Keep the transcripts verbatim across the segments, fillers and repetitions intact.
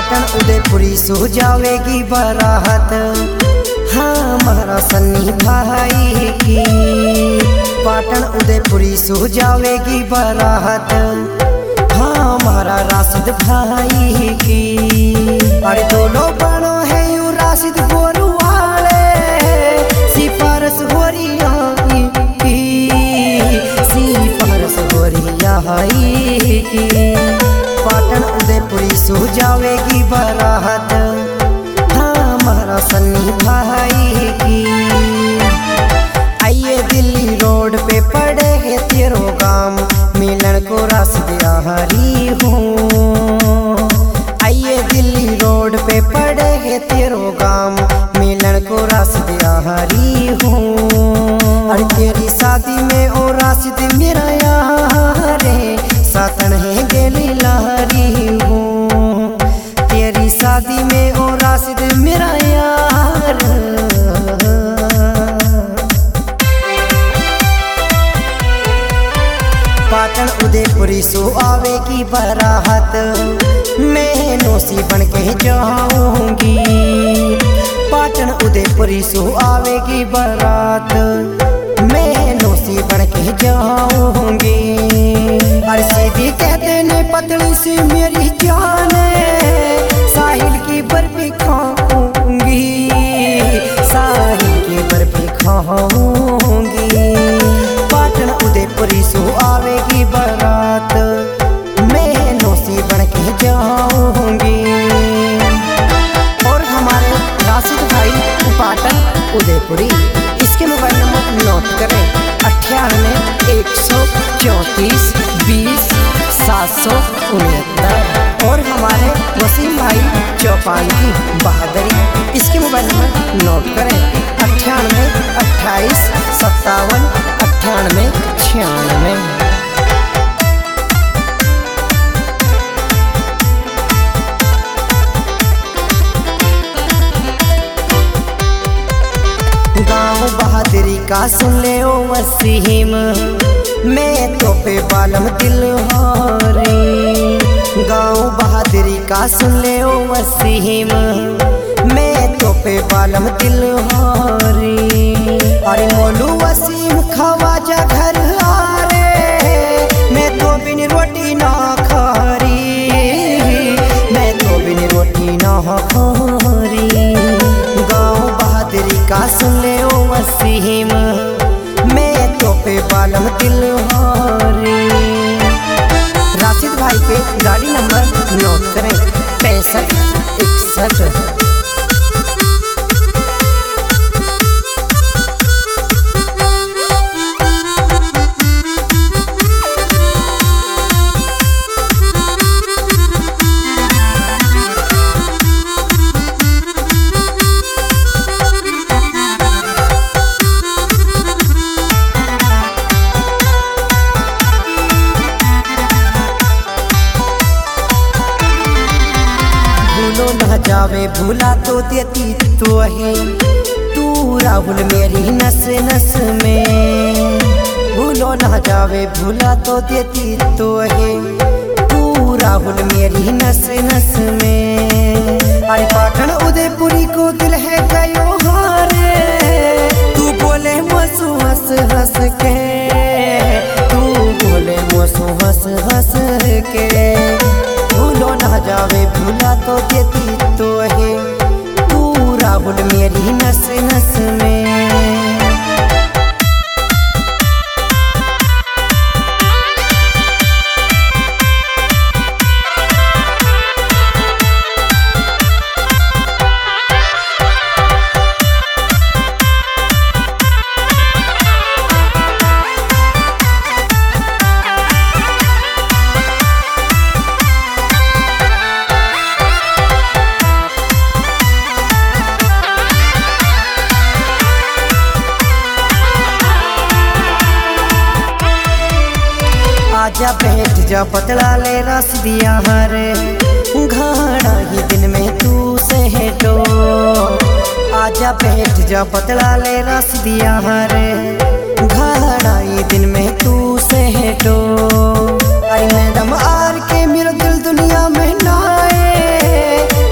पाटन उदयपुरी सो जावेगी बारात हमारा सन्नी भाई की। पाटन उदयपुरी सो जावेगी बारात हमारा राशिद भाई की। अरे दोनों बनो है यू राशिद गोरू वाले सिफारस हो रही सिफारस हो रही की। पाटन उदयपुरी सो जावेगी बारात हमारा सन्नी भाई की। आइए दिल्ली रोड पे पड़े है तेरो गाम मिलन को राशिद हरी हूँ। आइए दिल्ली रोड पे पड़े है तेरो गाम मिलन को राशिद हरी हूँ। अरे तेरी शादी में ओ राशिद मेरा यार सातन है गेली लहरी हूँ। तेरी शादी में ओ राशिद मेरा यार। पाटन उदयपुरी सो आवेगी बारात मैं नौसी बन के जाऊंगी। पाटन उदयपुरी सो आवेगी बारात मैं नौसी बन के जाऊंगी। अरे सीधी कहते ने पतली से मेरी जान साहिल की बर्फी खाऊंगी। साहिल की बर्फी खाऊंगी। पाटन उदयपुरी सो आवेगी बारात मैं नौसी बन के जाऊंगी। और हमारे राशिद भाई पाटन उदयपुरी इसके मोबाइल नंबर नोट करें अट्ठानवे एक सौ चौंतीस बीस सात सौ उनहत्तर। और हमारे वसीम भाई चौपाल की बहादुरी इसके मोबाइल नंबर नोट करें अट्ठानवे अट्ठाईस सत्तावन अट्ठानवे छियानवे। गाँव बहादुरी का सुन ले ओ वसीम मैं तो पे बालम दिल हारे। गाँव बहादुरी का सुन ले ओ वसीम मैं तो पे बालम दिल हारे। अरे मोलू वसीम खवाजा घर आ रे मैं तो बिन रोटी ना खा रही मैं तो बिन रोटी ना खा रही। गाँव बहादुरी का सुन ले ओ वसीम मैं तो पे बालम दिल हारे। राशिद भाई के गाड़ी नंबर नोट करें पैंसठ इकसठ। न जावे भूला तो देती तो है तू राहुल मेरी नस नस में। भूलो न जावे भूला तो देती तो है तू राहुल मेरी नस नस में। अरे पाटन उदयपुरी को दिल है गयो हारे तू बोले मसू हंस हंस के तू बोले मसू हंस हंस के। भूलो न जावे भूला तो देती तो है तू राहुल मेरी नस नस में। आजा बैठ जा पतला ले रस दिया हरे घाड़ा ही दिन में तू सहटो। आजा बैठ जा पतला ले रस दिया हरे घाड़ा ही दिन में तू सहटो। अरे मैडम आर के मेरा दिल दुनिया में नाए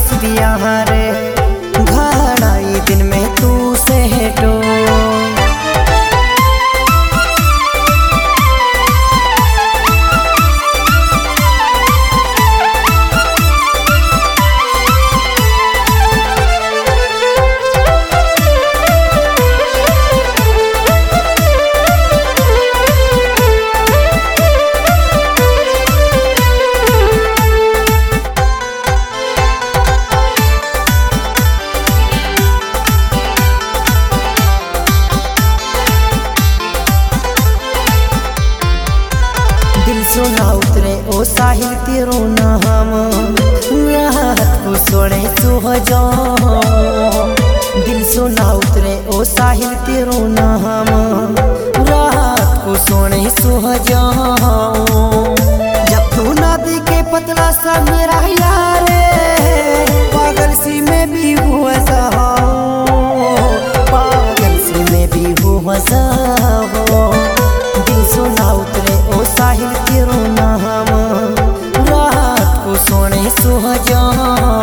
राशिद रे घड़ाई दिन में तू से हेटो। दिल सुना उतरे ओ साहिल तेरो नाम रात को सोने सुह जाओ। दिल सुना उतरे ओ साहिल तेरो नाम रात को सोने सुह जाओ। जब तू ना दिखे पतला सा मेरा यार पागल सी में भी हुआ जाओ, पागल सी में भी हुआ जाओ। दिल सुना उतरे ओ साहिल तेरो नाम रात को सोने सुह जाओ।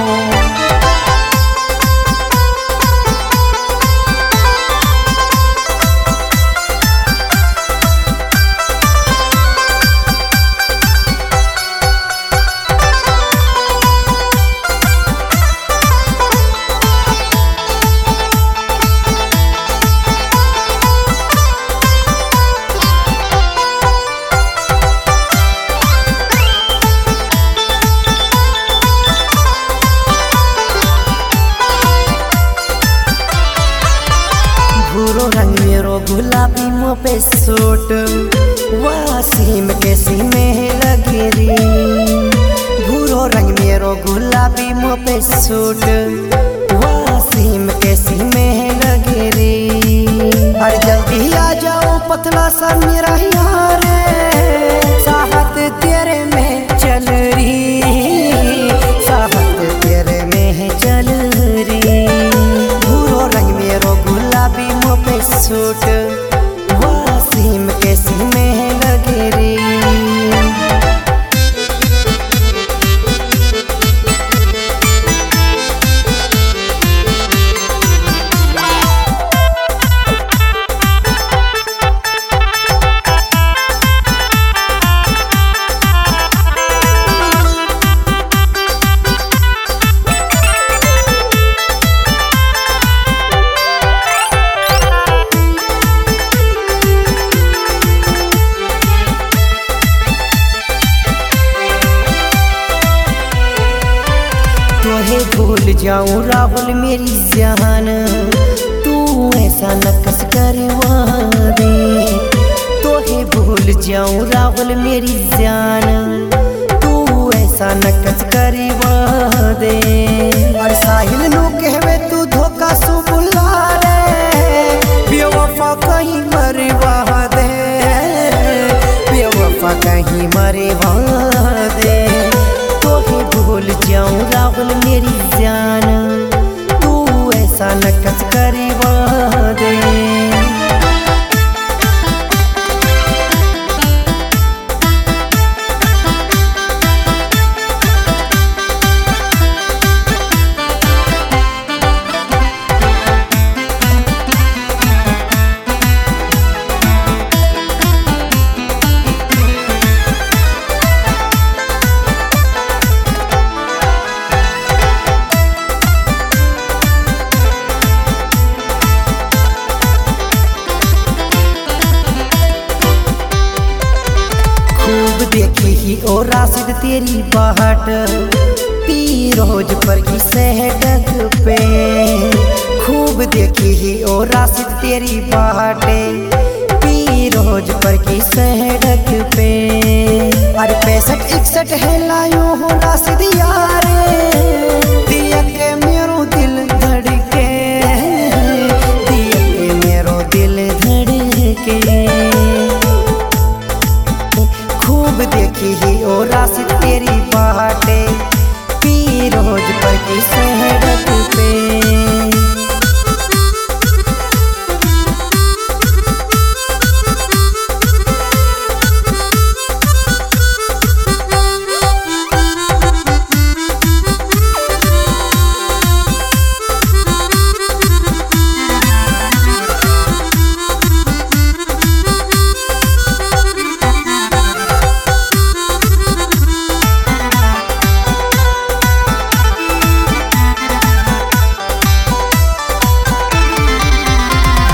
भूरो रंग मेरो गुलाबी मुँह पे सूट वासीम के सीने लगी री। भूरो रंग मेरो गुलाबी मुँह पे सूट वासीम के सीने लगी री। अरे जल्दी आ जाओ पतला सा मेरा यार चाहत तेरे में चल रही, चाहत तेरे में चल रही। भूरो रंग मेरो गुलाबी मुँह पे सूट वासीम के सीने लगे रे। तोहे भूल जाऊं राहुल मेरी जान, तू ऐसा नकस करवा दे। तोहे भूल जाऊं राहुल मेरी जान, तू ऐसा नकस करवा दे। और साहिल नु कहवे तू धोखा सु बुला रे बेवफा कहीं मरवा दे, बेवफा कहीं मरवा दे। तोहे भूल जाऊं राहुल मेरी जान, तू ऐसा नकस करवा दे। देखी ही ओ राशिद तेरी बाट पीरोज पर की सहडक पे। खूब देखी ही ओ राशिद तेरी बाट पीरोज पर की सहडक पे। अरे पैंसठ इकसठ है लायो हो राशिद यार दिया